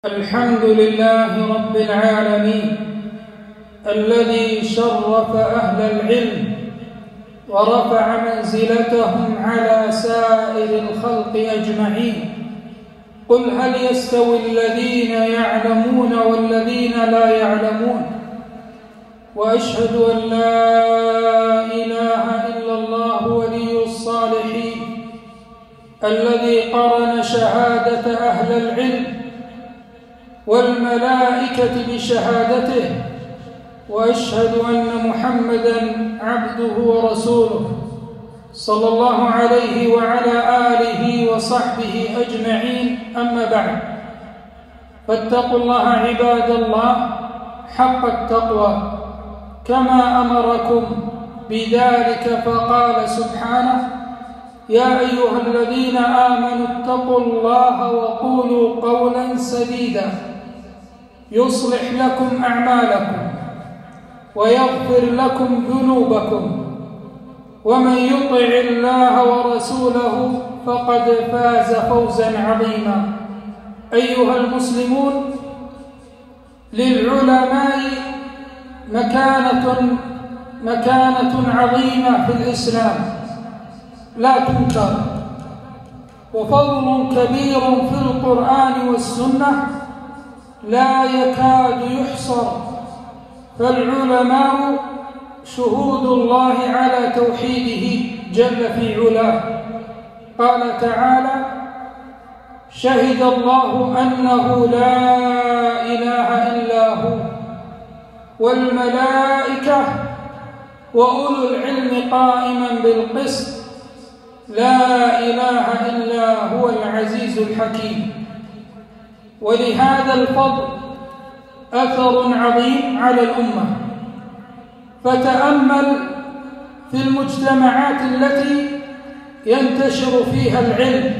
الحمد لله رب العالمين الذي شرف أهل العلم ورفع منزلتهم على سائر الخلق أجمعين. قل هل يستوي الذين يعلمون والذين لا يعلمون؟ وأشهد أن لا إله إلا الله ولي الصالحين الذي قرن شهادة أهل العلم والملائكة بشهادته، وأشهد أن محمدًا عبده ورسوله صلى الله عليه وعلى آله وصحبه أجمعين. أما بعد، فاتقوا الله عباد الله حق التقوى كما أمركم بذلك، فقال سبحانه: يا أيها الذين آمنوا اتقوا الله وقولوا قولا سديدا يصلح لكم أعمالكم ويغفر لكم ذنوبكم، ومن يطع الله ورسوله فقد فاز فوزا عظيما. أيها المسلمون، للعلماء مكانة عظيمة في الإسلام لا تنكر، وفضل كبير في القرآن والسنة لا يكاد يحصر. فالعلماء شهود الله على توحيده جل في علاه. قال تعالى: شهد الله أنه لا إله إلا هو والملائكة وأولو العلم قائما بالقسط لا إله إلا هو العزيز الحكيم. ولهذا الفضل أثر عظيم على الأمة، فتأمل في المجتمعات التي ينتشر فيها العلم،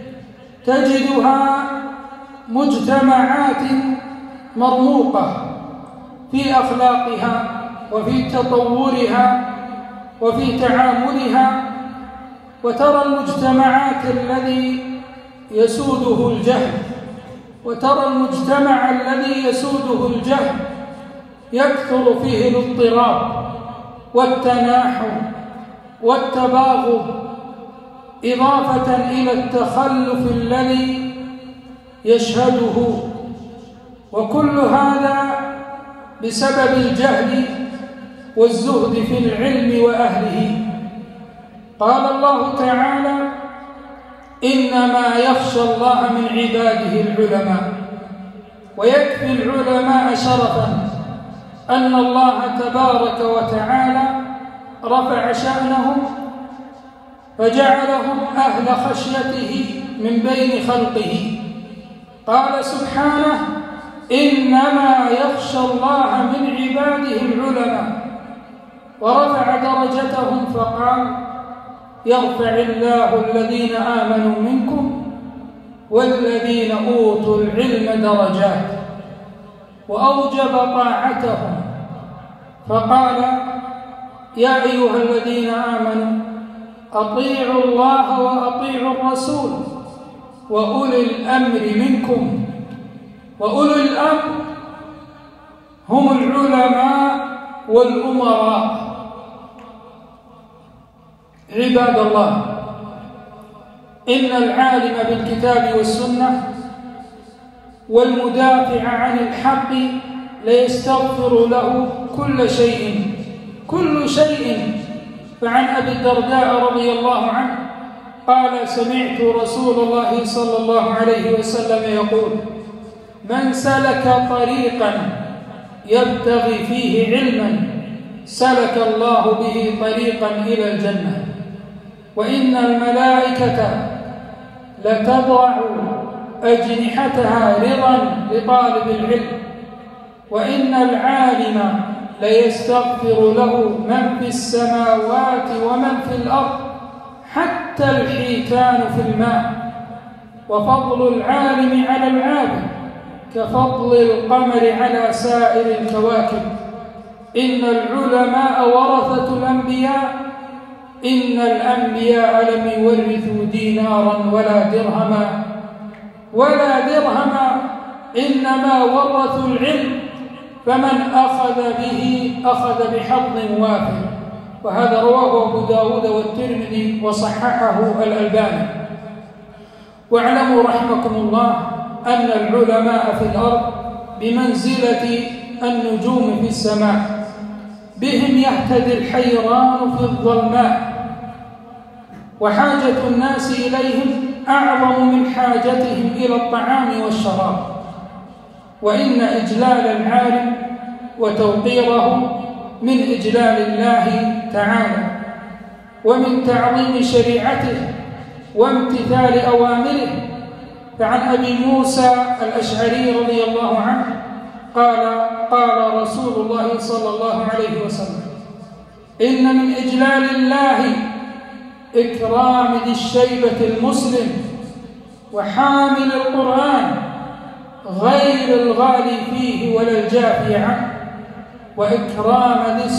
تجدها مجتمعات مرموقة في أخلاقها وفي تطورها وفي تعاملها، وترى المجتمعات الذي يسوده الجهل، وترى المجتمع الذي يسوده الجهل يكثر فيه الاضطراب والتناحر والتباغض، إضافة إلى التخلف الذي يشهده، وكل هذا بسبب الجهل والزهد في العلم وأهله. قال الله تعالى: إنما يخشى الله من عباده العلماء. ويكفي العلماء شرفا أن الله تبارك وتعالى رفع شأنهم فجعلهم أهل خشيته من بين خلقه. قال سبحانه: إنما يخشى الله من عباده العلماء، ورفع درجتهم فقال: يرفع الله الذين آمنوا منكم والذين أوتوا العلم درجات، وأوجب طاعتهم فقال: يا أيها الذين آمنوا أطيعوا الله وأطيعوا الرسول وأولي الأمر منكم. وأولي الأمر هم العلماء والأمراء. عباد الله، إن العالم بالكتاب والسنة والمدافع عن الحق ليستغفر له كل شيء. فعن أبي الدرداء رضي الله عنه قال: سمعت رسول الله صلى الله عليه وسلم يقول: من سلك طريقا يبتغي فيه علما سلك الله به طريقا إلى الجنة. وإن الملائكة لتضع أجنحتها رضا لطالب العلم، وإن العالم ليستغفر له من في السماوات ومن في الأرض حتى الحيتان في الماء. وفضل العالم على العابد كفضل القمر على سائر الكواكب. إن العلماء ورثة الأنبياء، إن الأنبياء لم يورثوا دينارا ولا درهما إنما ورثوا العلم، فمن أخذ به أخذ بحظ وافر. وهذا رواه أبو داود والترمذي وصححه الألباني. واعلموا رحمكم الله أن العلماء في الأرض بمنزلة النجوم في السماء، بهم يهتدي الحيران في الظلماء، وحاجة الناس إليهم أعظم من حاجتهم إلى الطعام والشراب. وإن إجلال العالم وتوقيره من إجلال الله تعالى، ومن تعظيم شريعته وامتثال أوامره. فعن أبي موسى الأشعري رضي الله عنه قال رسول الله صلى الله عليه وسلم: إن من إجلال الله إكرام ذي الشيبة المسلم وحامل القرآن غير الغالي فيه ولا الجافي عنه، وإكرام ذي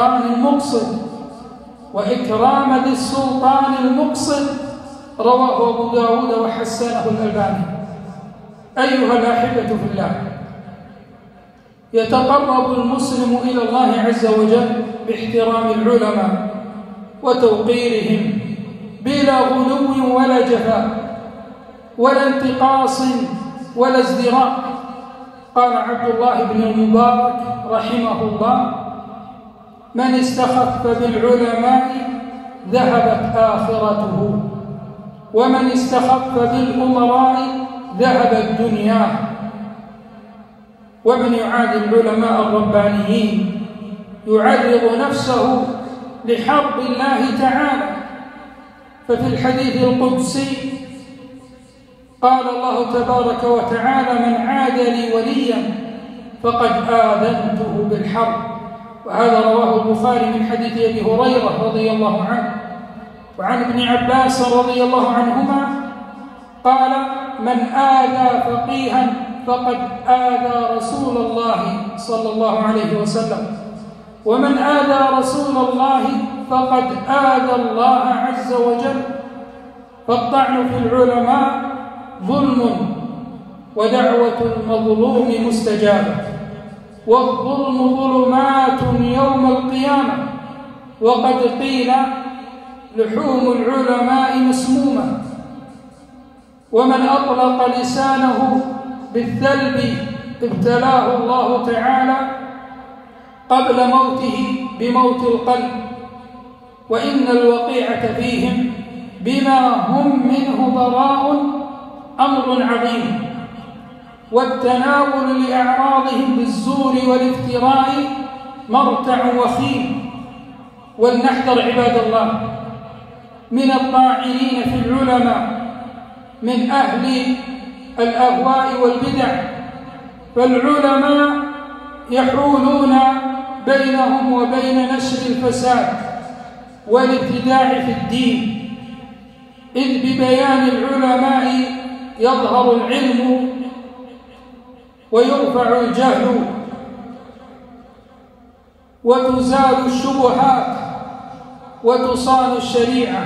السلطان المقصد رواه أبو داود وحسنه الألباني. أيها الأحبة في الله، يتقرب المسلم إلى الله عز وجل باحترام العلماء وتوقيرهم بلا غلو ولا جفاء ولا انتقاص ولا ازدراء. قال عبد الله بن المبارك رحمه الله: من استخف بالعلماء ذهبت آخرته، ومن استخف بالأمراء ذهبت دنياه. ومن يعادي العلماء الربانيين يعرض نفسه لحرب الله تعالى. ففي الحديث القدسي قال الله تبارك وتعالى: من عاد لي وليا فقد آذنته بالحرب. وهذا رواه البخاري من حديث أبي هريرة رضي الله عنه. وعن ابن عباس رضي الله عنهما قال: من آذى فقيها فقد آذى رسول الله صلى الله عليه وسلم، ومن آذى رسول الله فقد آذى الله عز وجل. فالطعن في العلماء ظلم، ودعوة المظلوم مستجابة، والظلم ظلمات يوم القيامة. وقد قيل: لحوم العلماء مسمومة. ومن أطلق لسانه بالثلب ابتلاه الله تعالى قبل موته بموت القلب. وإن الوقيعة فيهم بما هم منه براء أمر عظيم، والتناول لأعراضهم بالزور والافتراء مرتع وخيم. ولنحذر عباد الله من الطاعنين في العلماء من أهل الأهواء والبدع، فالعلماء يحولون بينهم وبين نشر الفساد والابتداع في الدين، إذ ببيان العلماء يظهر العلم ويرفع الجهل وتزال الشبهات وتصان الشريعة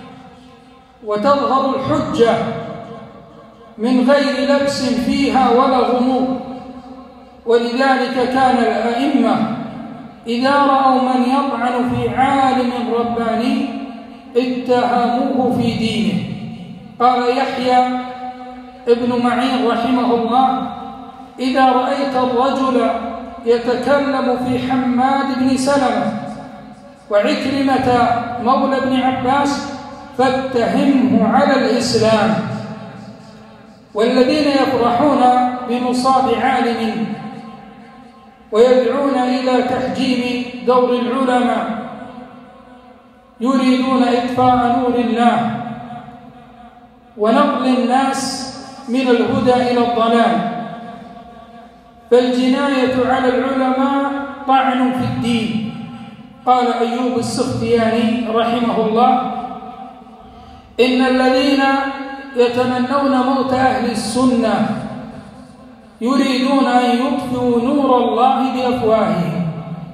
وتظهر الحجة من غير لبس فيها ولا غموض. ولذلك كان الأئمة إذا رأوا من يطعن في عالم رباني اتهموه في دينه. قال يحيى ابن معين رحمه الله: إذا رأيت الرجل يتكلم في حماد بن سلمة وعكرمة مولى بن عباس فاتهمه على الإسلام. والذين يفرحون بمصاب عالم ويدعون إلى تحجيم دور العلماء يريدون إطفاء نور الله ونقل الناس من الهدى إلى الضلال. فالجناية على العلماء طعن في الدين. قال أيوب السختياني رحمه الله: إن الذين يتمنون موت أهل السنة يريدون أن يطفئوا نور الله بأفواههم،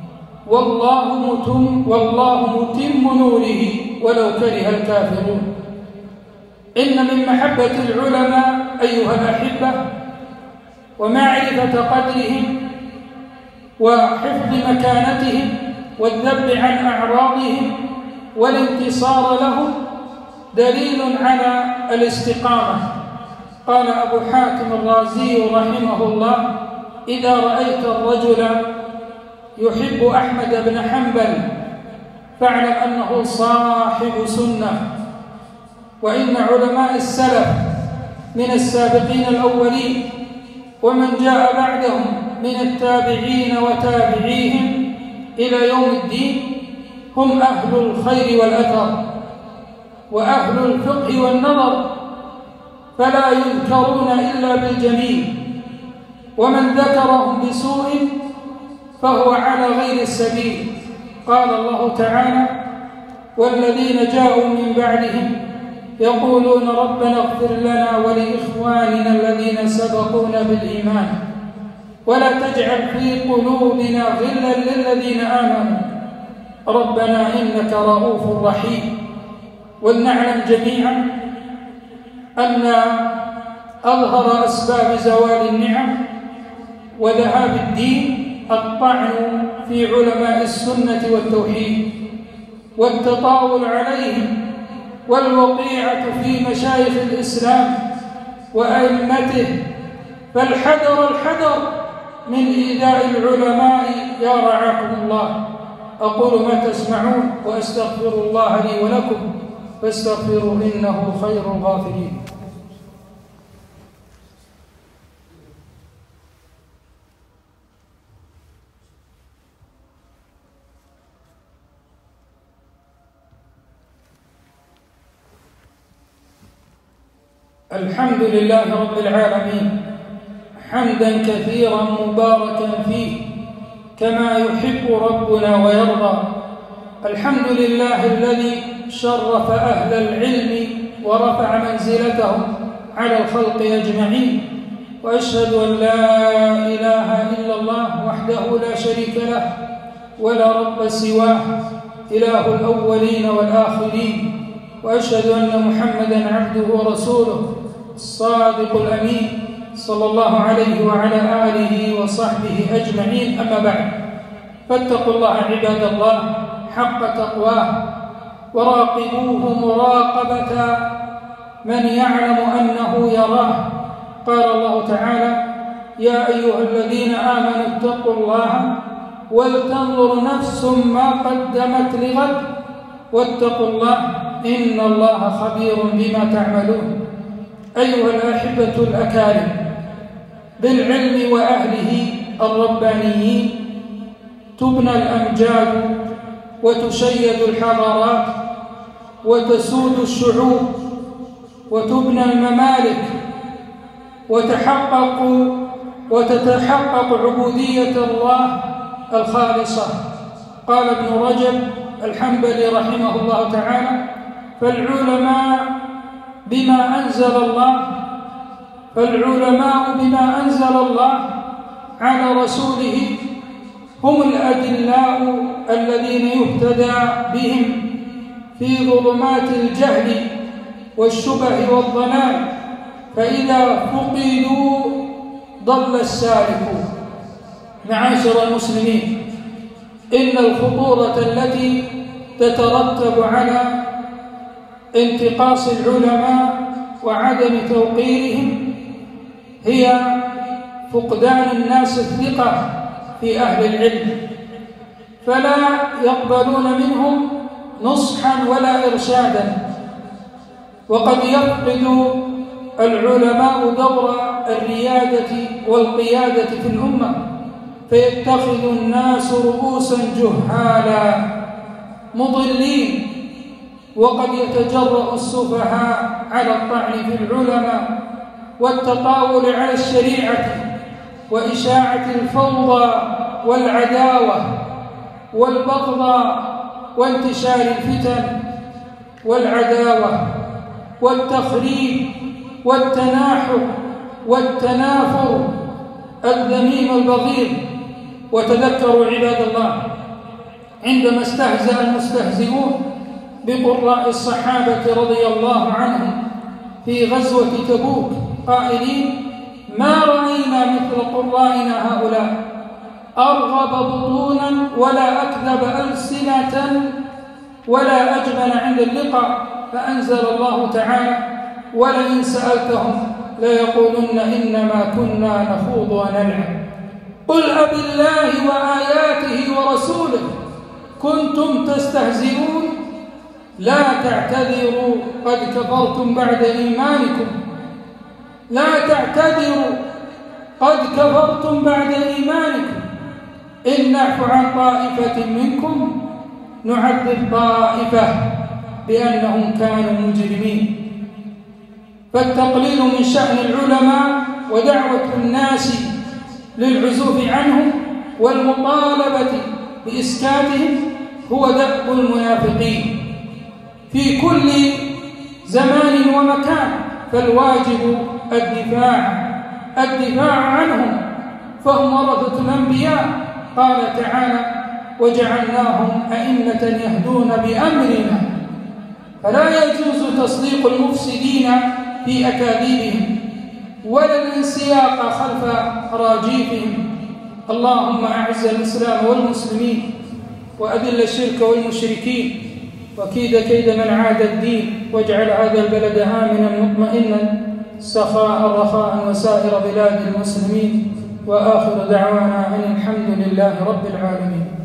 والله متم نوره ولو كره الكافرون. إن من محبة العلماء أيها الأحبة ومعرفة قدرهم وحفظ مكانتهم والذب عن أعراضهم والانتصار لهم دليل على الاستقامة. قال أبو حاتم الرازي رحمه الله: إذا رأيت الرجل يحب أحمد بن حنبل فاعلم أنه صاحب سنة. وإن علماء السلف من السابقين الأولين ومن جاء بعدهم من التابعين وتابعيهم إلى يوم الدين هم أهل الخير والأثر وأهل الفقه والنظر، فلا يذكرون إلا بالجميل، ومن ذكرهم بسوء فهو على غير السبيل. قال الله تعالى: والذين جاءوا من بعدهم يقولون ربنا اغفر لنا ولإخواننا الذين سبقونا بالإيمان ولا تجعل في قلوبنا غلا للذين آمنوا ربنا إنك رؤوف رحيم. ولنعلم جميعا أن أظهر أسباب زوال النعم وذهاب الدين الطعن في علماء السنة والتوحيد والتطاول عليهم والوقيعة في مشايخ الإسلام وأئمته، فالحذر الحذر من إيذاء العلماء يا رعاكم الله. أقول ما تسمعون وأستغفر الله لي ولكم فاستغفروا إنه خير الغافرين. الحمد لله رب العالمين حمدا كثيرا مباركا فيه كما يحب ربنا ويرضى. الحمد لله الذي شرف أهل العلم ورفع منزلتهم على الخلق أجمعين، وأشهد أن لا إله إلا الله وحده لا شريك له ولا رب سواه، إله الأولين والآخرين. وأشهد أن محمدًا عبده ورسوله الصادق الأمين صلى الله عليه وعلى آله وصحبه أجمعين. أما بعد، فاتقوا الله عباد الله حق تقواه وراقبوه مراقبة من يعلم أنه يراه. قال الله تعالى: يا أيها الذين آمنوا اتقوا الله ولتنظر نفس ما قدمت لغد واتقوا الله إن الله خبير بما تعملون. أيها الأحبة الأكارم، بالعلم وأهله الربانيين تبنى الأمجاد وتشيد الحضارات وتسود الشعوب وتبنى الممالك وتتحقق عبودية الله الخالصة. قال ابن رجب الحنبلي رحمه الله تعالى: فالعلماء بما أنزل الله على رسوله هم الأدلاء الذين يهتدى بهم في ظلمات الجهل والشبه والضلال، فإذا فقدوا ضل السالكون. معاشر المسلمين، إن الخطورة التي تترتب على انتقاص العلماء وعدم توقيرهم هي فقدان الناس الثقة في أهل العلم، فلا يقبلون منهم نصحا ولا إرشادا. وقد يفقد العلماء دور الريادة والقيادة في الأمة، فيتخذ الناس رؤوسا جهالا مضلين، وقد يتجرأ السفهاء على الطعن في العلماء والتطاول على الشريعة وإشاعة الفوضى والعداوة والبغضاء وانتشار الفتن والعداوة والتخريب والتناحر والتنافر الذميم البغيض. وتذكروا عباد الله عندما استهزأ المستهزئون بقراء الصحابة رضي الله عنهم في غزوة تبوك قائلين: ما رأينا مثل قرائنا هؤلاء، أرغب بطونا ولا أكذب ألسنة ولا أجبن عند اللقاء. فأنزل الله تعالى: ولئن سألتهم ليقولن إنما كنا نخوض ونلعب قل أبالله وآياته ورسوله كنتم تستهزئون لا تعتذروا قد كفرتم بعد إيمانكم. لا تعتذروا قد كفرتم بعد إيمانكم إن نعفو عن طائفة منكم نعذب طائفة بأنهم كانوا مجرمين. فالتقليل من شأن العلماء ودعوة الناس للعزوف عنهم والمطالبة بإسكاتهم هو دأب المنافقين في كل زمان ومكان. فالواجب الدفاع عنهم فهم ورثة الأنبياء. قال تعالى: وجعلناهم أئمة يهدون بأمرنا. فلا يجوز تصديق المفسدين في أكاذيبهم ولا الانسياق خلف أراجيفهم. اللهم أعز الإسلام والمسلمين وأذل الشرك والمشركين وكيد كيد من عاد الدين، واجعل هذا البلد آمنا مطمئنا سخاء رخاء وسائر بلاد المسلمين. وآخر دعوانا أن الحمد لله رب العالمين.